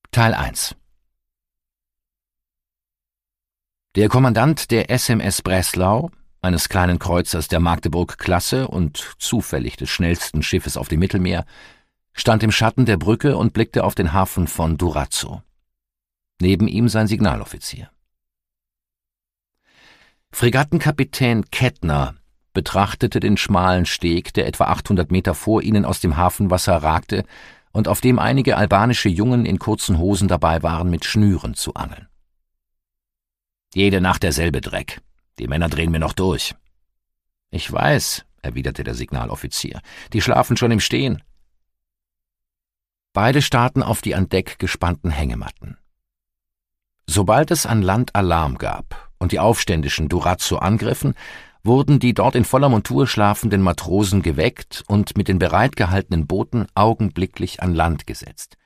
Teil 1. Der Kommandant der SMS Breslau, eines kleinen Kreuzers der Magdeburg-Klasse und zufällig des schnellsten Schiffes auf dem Mittelmeer, stand im Schatten der Brücke und blickte auf den Hafen von Durazzo. Neben ihm sein Signaloffizier. Fregattenkapitän Kettner betrachtete den schmalen Steg, der etwa 800 Meter vor ihnen aus dem Hafenwasser ragte und auf dem einige albanische Jungen in kurzen Hosen dabei waren, mit Schnüren zu angeln. »Jede Nacht derselbe Dreck. Die Männer drehen mir noch durch.« »Ich weiß«, erwiderte der Signaloffizier, »die schlafen schon im Stehen.« Beide starrten auf die an Deck gespannten Hängematten. Sobald es an Land Alarm gab und die Aufständischen Durazzo angriffen, wurden die dort in voller Montur schlafenden Matrosen geweckt und mit den bereitgehaltenen Booten augenblicklich an Land gesetzt.